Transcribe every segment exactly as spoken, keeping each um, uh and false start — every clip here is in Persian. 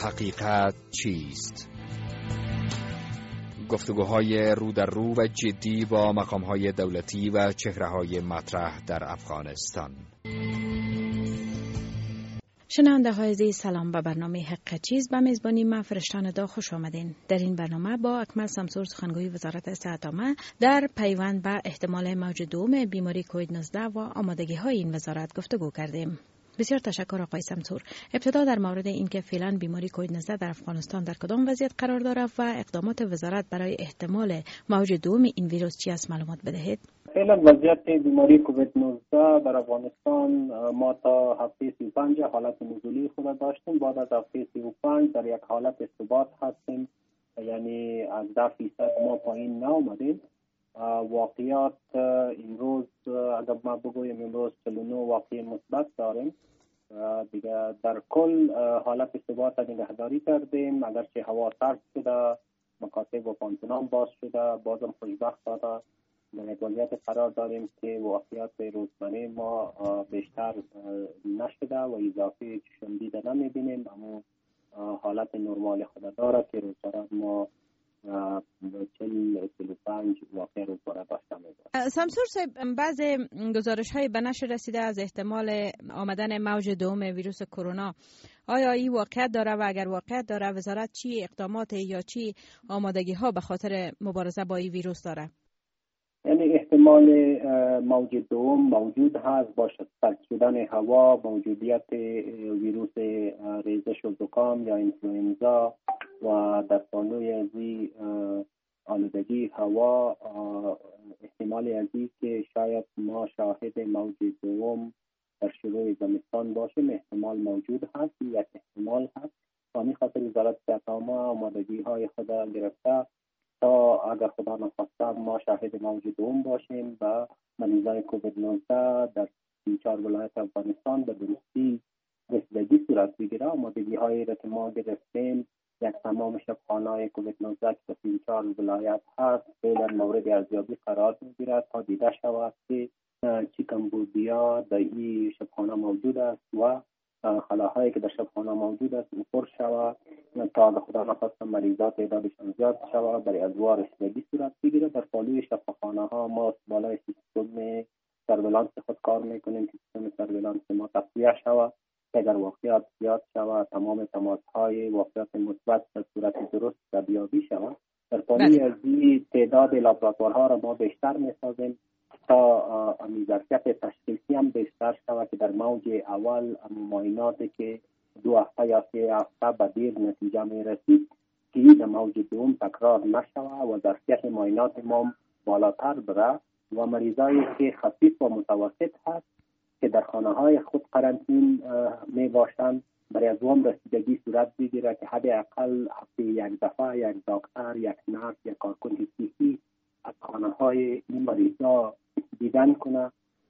حقیقت چیست؟ گفتگوهای رو در رو و جدی با مقامهای دولتی و چهره‌های مطرح در افغانستان. شنونده های عزیز، سلام. به برنامه حق چیز به میزبانی من فرشتان دا خوش آمدین. در این برنامه با اکمل سمسور، سخنگوی وزارت صحت عامه، در پیوند به احتمال موج دوم بیماری کووید نوزده و آمادگی های این وزارت گفتگو کردیم. بسیار تشکر آقای سمسور. ابتدا در مورد اینکه فعلا بیماری کووید نوزده در افغانستان در کدام وضعیت قرار دارد و اقدامات وزارت برای احتمال موج دوم این ویروس چی است معلومات بدهید. فعلا وضعیت بیماری کووید نوزده در افغانستان ما تا هفته سی و پنج حالت نزولی خود داشتیم. بعد از هفته سی و پنج در یک حالت ثبات هستیم، یعنی از ده فیصد ما پایین نآمدیم. واقعیات امروز اگر ما بگویم امروز چهل و نه واقعی مثبت داریم. دیگه در کل حالت ثبات نگهداری کردیم، اگرچه هوا سرد شده، مکاتب و پانتونان باز شده، بازم خوشبختانه در یک وضعیت قرار داریم که واقعیت روزانه ما بیشتر نشده و اضافه چشم دیده نمیبینیم، اما حالت نرمال خود داره که روزانه ما چهل و پنج واقع روزانه داشته میباشیم. سمسور صاحب، بعض گزارش های به نشر رسیده از احتمال آمدن موج دوم ویروس کرونا، آیا این واقعیت داره و اگر واقعیت داره وزارت چی اقدامات یا چی آمادگی ها به خاطر مبارزه با این ویروس داره؟ یعنی احتمال موج دوم موجود هست با سرد شدن هوا، موجودیت ویروس ریزش و زکام یا اینفلوئنزا و در پالوی ازی آلودگی هوا، احتمال ازی که شاید ما شاهد موج دوم در شروع زمستان باشیم احتمال موجود هست. یک احتمال هست و همین خاطر وزارت صحت عامه آمادگی های خود گرفته تا اگر خدا نخواسته ما شاهد موج دوم باشیم و مریضای کووید نوزده در سی و چهار ولایت افغانستان به درستی رسیدگی صورت بگیره. آمادگی هایی را که ما گرفتیم، یک تمام شفاخانه‌های کووید نوزده که در سی و چهار ولایت هست فعلا مورد ارزیابی قرار میگیرد تا دیده شود که چی کمبودیا در این شفاخانه موجود است و خلاهایی که در شفاخانه موجود است پر شود تا اگر خدا نخواسته مریضات تعدادشان زیاد شود برای ادوار رسیدگی صورت بگیره. در پالوی شفاخانه ها ما بالای سیستم سرویلانس خود کار میکنیم که سیستم سرویلانس ما تقویه شود. اگر واقعیت زیاد شود تمام تماس های واقعیت مثبت در صورت درست تبیابی شود. در پالوی ازی تعداد لابراتوارها را ما بیشتر میسازیم تا ظرفیت تشخیصی هم بیشتر شود که در موج اول معایناتی که دو هفته یا سه هفته به دیر نتیجه می رسید که در موج دوم تکرار نشود و ظرفیت معاینات ما بالاتر بره و مریضایی که خفیف و متوسط هست که در خانه های خود قرنطین می باشند برای از وام رسیدگی صورت بگیره که حداقل هفته یک دفعه یک دکتر، یک نرس، یک کارکن صحی از خانه های این مریضا دیدن کنه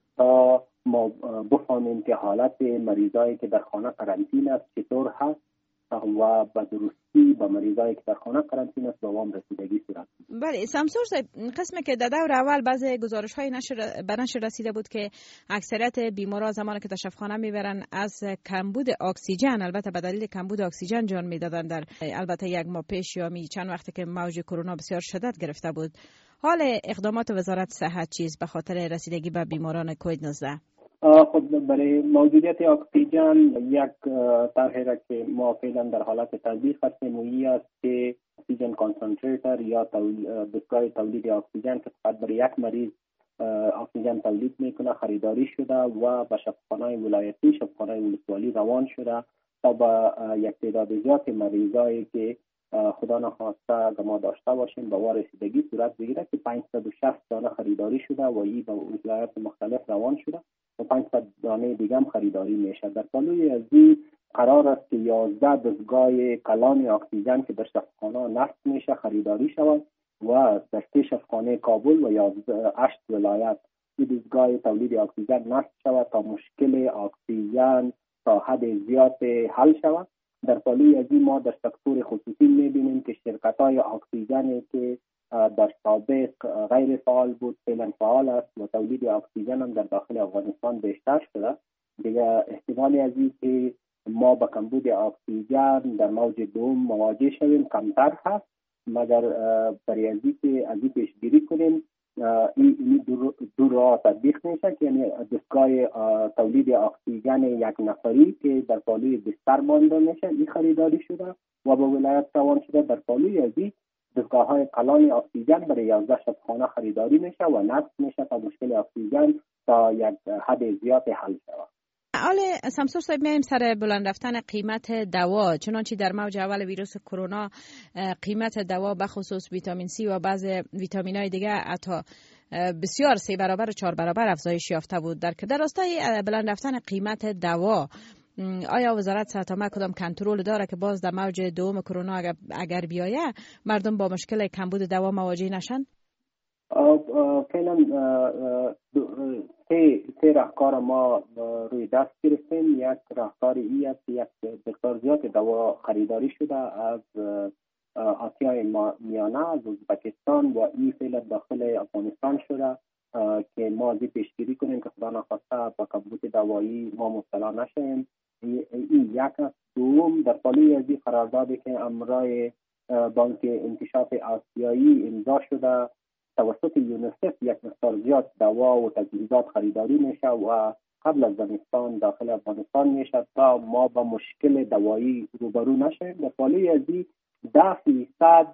تا ما بفهمیم که حالت مریضایی که در خانه قرنطین است چطور هست و به درستی به مریضایی که در خانه قرنطین است به وام رسیدگی صورت بگیره. بله سمسور صاحب، قسمی که در دور اول بعض گزارش های نشر به نشر رسیده بود که اکثریت بیمارا زمانی که تشفخانه میبرن از کمبود اکسیژن، البته به دلیل کمبود اکسیژن جان میدادن. در البته یک ماه پیش یا می چند وقتی که موج کرونا بسیار شدت گرفته بود. حال اقدامات وزارت صحت چیست به خاطر رسیدگی به بیماران کووید نوزده؟ خود برای موجودیت اکسیژن یک طرحی را که ما فعلا در حالت تطبیق هستیم و است که اکسیژن کانسنتریتر یا دستگاه تولید اکسیژن که فقط برای یک مریض اکسیژن تولید میکنه خریداری شده و به شفاخانه‌های ولایتی، شفاخانه‌های ولسوالی روان شده تا به یک تعداد زیاد مریضایی که خدا نخواسته که ما داشته باشیم به وار رسیدگی صورت بگیره که پانصد و شصت دانه خریداری شده و این به ولایات مختلف روان شده و پانصد دانه دیگه هم خریداری میشه. در پالوی ازی قرار است که یازده دستگاه کلان اکسیژن که در شفاخانه نصب میشه خریداری شود و در سه شفاخانه کابل و یازده هشت ولایت این دستگاه تولید اکسیژن نصب شود تا مشکل اکسیژن تا حد زیاد حل شود. در پالوی ازی ما در سکتور خصوصی میبینیم که شرکت‌های اکسیژنی که در سابق غیر فعال بود فعلا فعال است و تولید اکسیژن هم در داخل افغانستان بیشتر شده. دیگه احتمالی از این که ما با کمبود اکسیژن در موج دوم مواجه شویم کمتر هست، مگر برای از اینکه از این پیشگیری کنیم این این دو, دو راه تطبیق میشه، یعنی دستگاه تولید اکسیژن یک نفری که در پالوی بستر مانده میشه این خریداری شده و به ولایت روان شده. در پالوی از این دستگاه های کلان اکسیژن برای یازده شبخانه خریداری میشه و نصب میشه تا مشکل اکسیژن تا یک حد زیاد حل شود. آله سمسور صاحب، میایم سر بلند رفتن قیمت دوا. چنانچه در موج اول ویروس کرونا قیمت دوا به خصوص ویتامین سی و بعض ویتامین های دیگه حتی بسیار سه برابر و چهار برابر افزایش یافته بود. در که در راستای بلند رفتن قیمت دوا آیا وزارت صحت عامه کدام کنترل داره که باز در موج دوم کرونا اگر, اگر بیایه مردم با مشکل کمبود دوا مواجه نشن؟ فعلا سه سه راهکار ما روی دست گرفتیم. یک راهکار ای است یک مقدار زیاد دوا خریداری شده از آسیای میانه، از ازبکستان و این فعلا داخل افغانستان شده که ما از پیشگیری کنیم که خدا نخواسته با کمبود دوایی ما مبتلا نشیم. این یک است. دوم، در پالوی از این قراردادی که امرای بانک انکشاف آسیایی امضا شده توسط یونیسف یک مقدار زیاد دوا و تجهیزات خریداری میشه و قبل از زمستان داخل افغانستان میشه تا ما با مشکل دوایی روبرو نشیم. در پالوی از این ده فیصد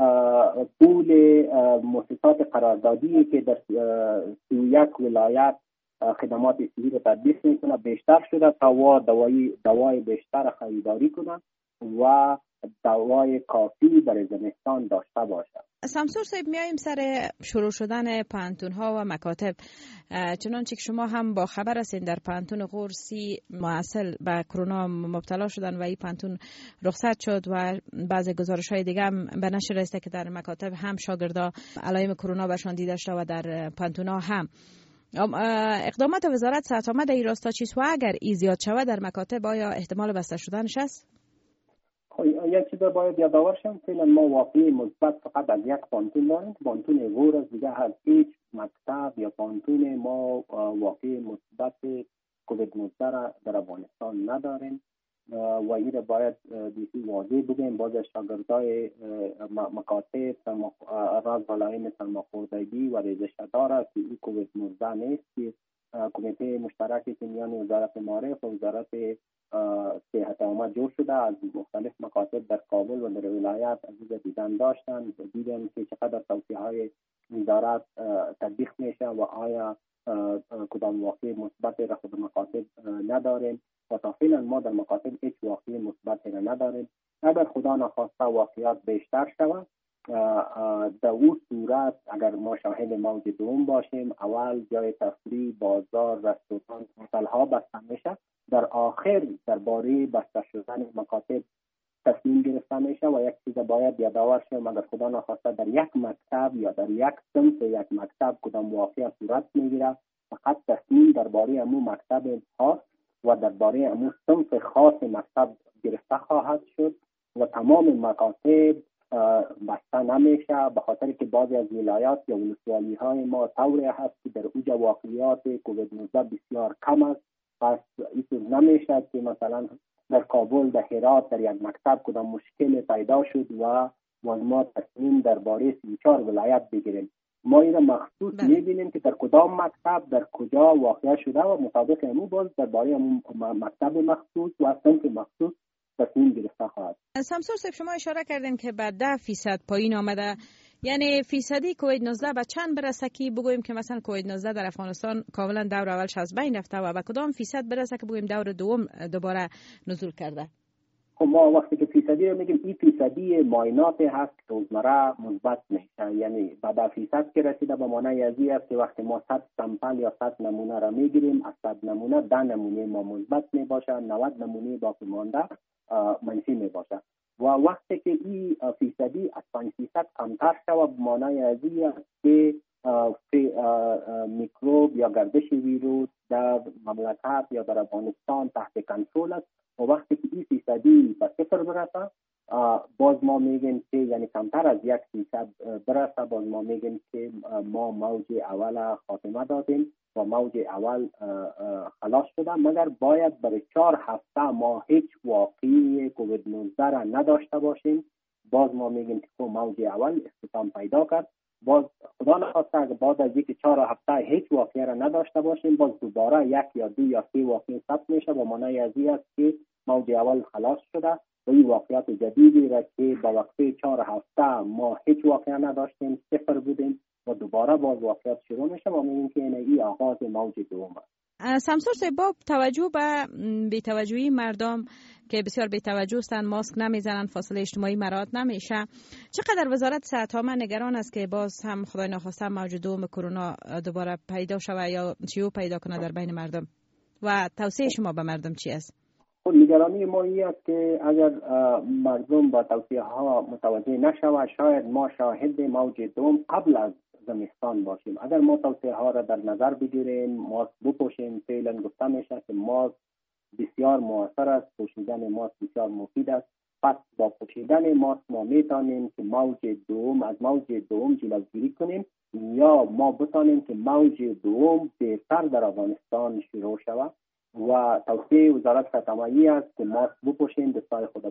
پول مؤسسات قراردادی که در سی و یک ولایت خدمات صحی را تطبیق میکنه بیشتر شده تا دوایی دوای بیشتر خریداری کنه و دوای کافی برای زمستان داشته باشد. سمسور صاحب، میاییم سر شروع شدن پانتون ها و مکاتب. چنانچه که شما هم با خبر هستین در پانتون قرسی معاصل به کرونا مبتلا شدن و این پانتون رخصت شد و بعضی گزارش های دیگه هم به نشر رسیده که در مکاتب هم شاگردا علائم کرونا برشان دیده شده و در پانتون ها هم. اقدامات وزارت صحت عامه در این راستا چیست و اگر ای زیاد شود در مکاتب آیا احتمال بسته شدنش است؟ یک چیز باید یادآور شم، فعلا ما واقعی مثبت فقط از یک پانتون داریم. پانتون غور از دیگه از هیچ مکتب یا پانتون ما واقعی مثبت کووید نوزده را در افغانستان نداریم و این را باید بیشی واضح بگیم. باز شاگردای مکاتب راز علائم سرماخوردگی و ریزش داره که این کووید نوزده نیست، که کمیته مشترکی که میان وزارت معارف و وزارت صحت عامه جور شده از مختلف مکاتب در کابل و در ولایت از دیدن داشتن دیدن که چقدر توصیه های وزارت تطبیق میشه و آیا کدام واقعی مثبت را خود مکاتب نداریم و تا فعلا ما در مکاتب هیچ واقعی مثبت را نداریم. اگر خدا نخواسته واقعیات بیشتر شود در اون صورت اگر ما شاهد موج دوم باشیم، اول جای تفریح، بازار، رستوران، هتل‌ها بسته میشه، در آخر درباره بسته شدن مکاتب تصمیم گرفته میشه و یک چیز باید یادآور شیم، اگر خدا نخواسته در یک مکتب یا در یک صنف یک مکتب کدام واقعه صورت میگیره، فقط تصمیم درباره امو مکتب خاص و درباره امو صنف خاص مکتب گرفته خواهد شد و تمام مکاتب بسته نمیشه، به خاطر که بعضی از ولایات یا ولسوالی های ما طوری هست که در اوج واقعیات کووید نوزده بسیار کم است. پس این نمیشه که مثلا در کابل، در هرات، در یک مکتب کدام مشکل پیدا شد و ما تصمیم درباره سی و چهار ولایت بگیریم. ما این را مخصوص میبینیم که در کدام مکتب در کجا واقع شده و مطابق امو باز درباره مکتب مخصوص و صنف مخصوص تصمیم گرفته خواهد. سمسور صاحب، شما اشاره کردین که بعد ده فیصد پایین آمده، یعنی فیصدی کووید نوزده به چند برسه که بگوییم که مثلا کووید نوزده در افغانستان کاملا دور اولش از بین رفته و به کدام فیصد برسه که بگوییم دور دوم دوباره نزول کرده؟ خب ما وقتی که فیصدی رو میگیم این فیصدی معاینات هست که روزمره مثبت میشه، یعنی بعد فیصد که رسیده به معنای ازی است که وقتی ما صد سامپل یا صد نمونه را میگیریم از صد نمونه ده نمونه ما مثبت میباشه، نود نمونه باقی مانده منفی میباشه و وقتی که این فیصدی از پنج فیصد کمتر شود به معنای ازی است که میکروب یا گردش ویروس در مملکت یا در افغانستان تحت کنترل است و وقتی که این فیصدی به صفر برسه باز ما میگیم که یعنی کمتر از یک فیصد برسه، باز ما میگیم که ما موج اول خاتمه دادیم و موج اول خلاص شده، مگر باید برای چهار هفته ما هیچ واقعی کووید نوزده را نداشته باشیم. باز ما میگیم که موج اول اختتام پیدا کرد. باز خدا نخواسته اگر بعد از یک چهار هفته هیچ واقعی را نداشته باشیم، باز دوباره یک یا دو یا سه واقعی ثبت میشه و معنی از این است که موج اول خلاص شده و این واقعیت جدیدی را که با وقفه چهار هفته ما هیچ واقعی نداشتیم، صفر بودیم و دوباره باز واقعیت شروع میشه و میگیم که این آغاز موج دوم است. سمسور صاحب، با توجه به بی‌توجهی مردم که بسیار بی‌توجه هستند، ماسک نمیزنن، فاصله اجتماعی مراعات نمیشه، چقدر وزارت صحت عامه نگران است که باز هم خدای نخواسته موج دوم کرونا دوباره پیدا شود یا شیوع پیدا کنه در بین مردم و توصیه شما به مردم چی است؟ خود نگرانی ما این است که اگر مردم با توصیه ها متوجه نشود، شاید ما شاهد موج دوم قبل از زمستان باشیم. اگر ما توصیه ها را در نظر بگیریم، ماسک بپوشیم، فعلا گفته میشه که ماسک بسیار موثر است، پوشیدن ماسک بسیار مفید است. پس با پوشیدن ماسک ما میتونیم که موج دوم از موج دوم جلوگیری کنیم یا ما بتانیم که موج دوم بهتر در افغانستان شروع شود. و توصیه وزارت صحت عامه است که ماسک بپوشیم، دستای خود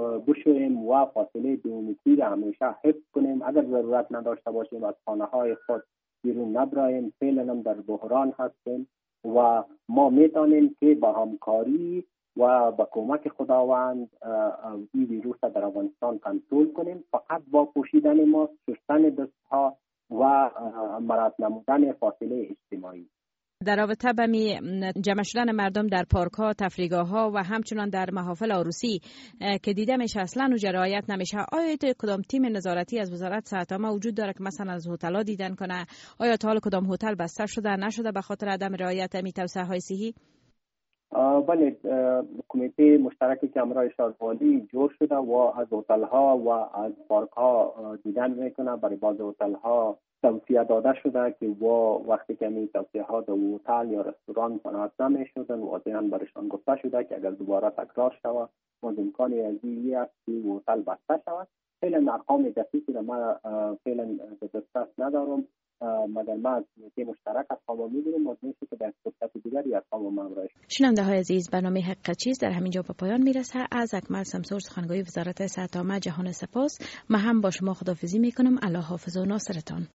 بشوییم و فاصله دو متری را همیشه حفظ کنیم. اگر ضرورت نداشته باشیم از خانه های خود بیرون نبراییم. فعلا هم در بحران هستیم و ما میتونیم که با همکاری و با کمک خداوند این ویروس در افغانستان کنترل کنیم. فقط با پوشیدن ماسک، شستن دستها و مراعات نمودن فاصله اجتماعی. در رابطه با جمع شدن مردم در پارک ها، تفریحگاه ها و همچنان در محافل عروسی که دیده میشه اصلا و رعایت نمیشه، آیا کدام تیم نظارتی از وزارت صحت عامه وجود داره که مثلا از هتل ها دیدن کنه؟ آیا تا حال کدام هتل بسته شده نشده به خاطر عدم رعایت می توصیه های صحی؟ بله، کمیته مشترکی که امرای شهرداری جور شده و از هتل ها و از پارک ها دیدن میکنه. برای بعض هتل ها توصیه داده شده که و وقتی که می توصیه ها در هتل یا رستوران قناعت نمیشدن و واضحاً برشان گفته شده که اگر دوباره تکرار شود باز امکانی از این است که هتل بسته شود. فعلا ارقام دقیقی را ما فعلا به دسترس ندارم، مگر ما از کمیته مشترک ارقام می‌گیریم و میشه که در فرصت دیگری ارقام ما امرای. شنونده های عزیز، برنامه حق چیز در همین جا به پایان میرسه. از اکمل سمسور، سخنگوی وزارت صحت عامه، جهان سپاس. من هم با شما خداحافظی میکنم. الله حافظ و ناصرتان.